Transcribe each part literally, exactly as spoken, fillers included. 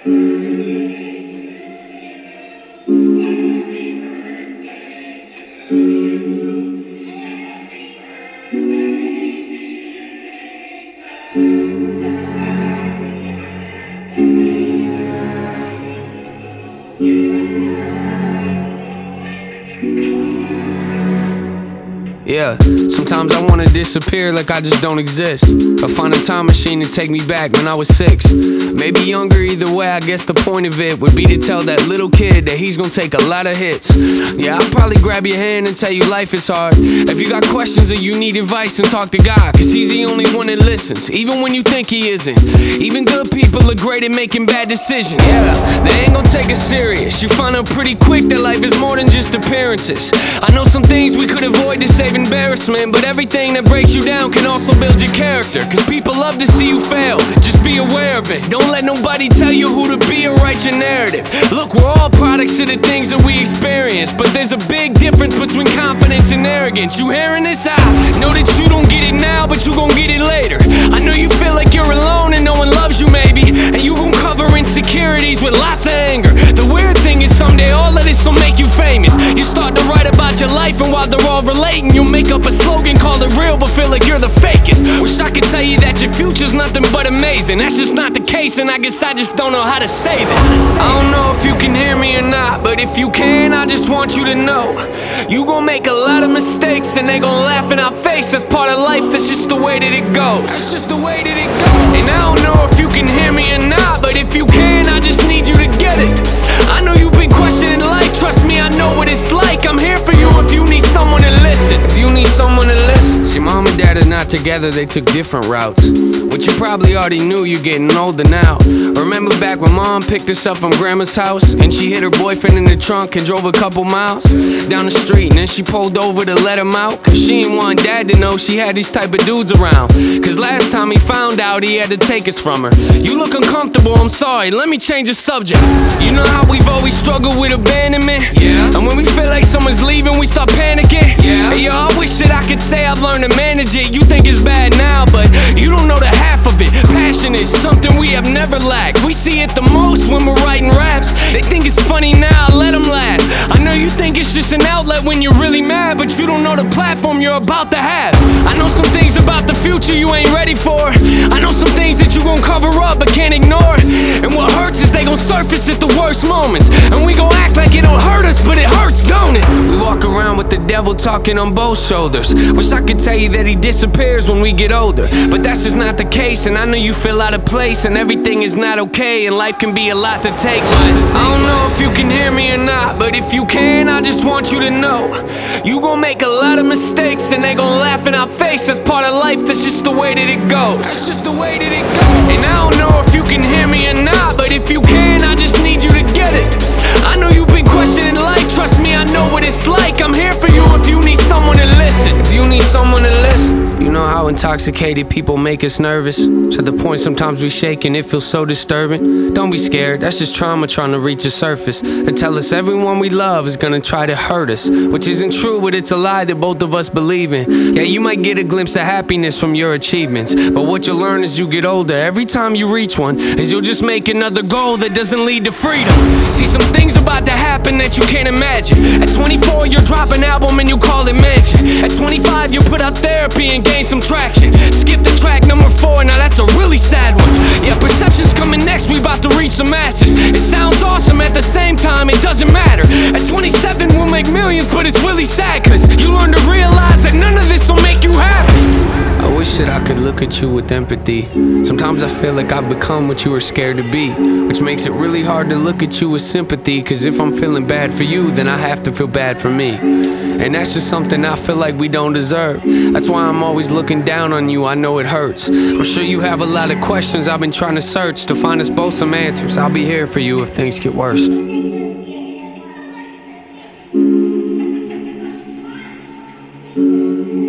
Yeah, sometimes I wanna disappear like I just don't exist. Or find a time machine to take me back when I was six. Maybe younger, either way, I guess the point of it would be to tell that little kid that he's gonna take a lot of hits. Yeah, I'll probably grab your hand and tell you life is hard. If you got questions or you need advice, then talk to God, cause he's the only one that listens, even when you think he isn't. Even good people are great at making bad decisions. Yeah, they ain't gonna take us serious. You find out pretty quick that life is more than just appearances. I know some things we could avoid to save embarrassment, but everything that breaks you down can also build your character. Cause people love to see you fail, just be aware of it. Don't let nobody tell you who to be or write your narrative. Look, we're all products of the things that we experience, but there's a big difference between confidence and arrogance. You hearing this? I know that you don't get it now, but you gon' get it later. I know you feel like you're alone and no one loves you maybe, and you gon' cover insecurities with lots of anger. The weird thing is someday all of this will make you famous. You start to write about your life, and while they're all relating, you make up a slogan, call it real, but feel like you're the fakest. Wish I could tell you that your future's nothing but amazing. That's just not the case, and I guess I just don't know how to say this. I don't know if you can hear me or not, but if you can, I just want you to know you gon' make a lot of mistakes, and they gon' laugh in our face. That's part of life, that's just the way that it goes. That's just the way that it goes. And I don't know if you can hear me or not, but if you can, I just need you to get it. I know you've been questioning life, trust me, I know what it's like. I'm here for you if you need someone to listen. If you need someone to listen. See, mom and dad are not together, they took different routes. What you probably already knew, you're getting older now. Remember back when mom picked us up from grandma's house, and she hid her boyfriend in the trunk and drove a couple miles down the street, and then she pulled over to let him out, cause she didn't want dad to know she had these type of dudes around. Cause last time he found out, he had to take us from her. You look uncomfortable, I'm sorry, let me change the subject. You know how we've always struggled with abandonment? Yeah. And when we feel like someone's leaving, we start panicking. Yeah. Hey, yo, I wish that I could say I've learned to manage it. You think it's bad now, but you don't know the half of it. Passion is something we have never lacked. We see it the most when we're writing raps. They think it's funny now, let them laugh. I know you think it's just an outlet when you're really mad, but you don't know the platform you're about to have. I know some things about the future you ain't ready for. I know some things that you gon' cover up but can't ignore. And what hurts is they gon' surface at the worst moments, and we gon' act like it don't hurt us, but it hurts, don't it? We walk around with the devil talking on both shoulders. Wish I could tell you that he disappears when we get older, but that's just not the case. And I know you feel out of place, and everything is not okay, and life can be a lot to take. I don't know if you can hear me or not, but if you can, I just want you to know you gon' make a lot of mistakes, and they gon' laugh in our face. That's part of life, that's just the way that it goes. That's just the way that it goes. And I don't know if you can hear me or not, but if you can, I just need you to get it. I know you've been questioning life, trust me, I know what it's like. I'm here for you if you need someone to listen. If you need someone to listen. You know how intoxicated people make us nervous, to the point sometimes we shake and it feels so disturbing. Don't be scared, that's just trauma trying to reach a surface and tell us everyone we love is gonna try to hurt us, which isn't true, but it's a lie that both of us believe in. Yeah, you might get a glimpse of happiness from your achievements, but what you'll learn as you get older, every time you reach one, is you'll just make another goal that doesn't lead to freedom. See, some things about to happen that you can't imagine. At twenty-four, you'll drop an album and you'll call it mention. At twenty-five, you'll put out therapy and gain some traction. Skip the track number four, now that's a really sad one. Yeah, perception's coming next, we about to reach the masses. It sounds awesome, at the same time, it doesn't matter. At twenty-seven, we'll make millions, but it's really sad, cause you learn to realize that none of this will make you happy. I wish that I could look at you with empathy. Sometimes I feel like I've become what you were scared to be, which makes it really hard to look at you with sympathy. Cause if I'm feeling bad for you, then I have to feel bad for me, and that's just something I feel like we don't deserve. That's why I'm always looking down on you, I know it hurts. I'm sure you have a lot of questions I've been trying to search to find us both some answers. I'll be here for you if things get worse.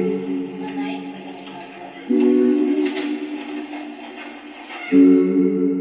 Thank you.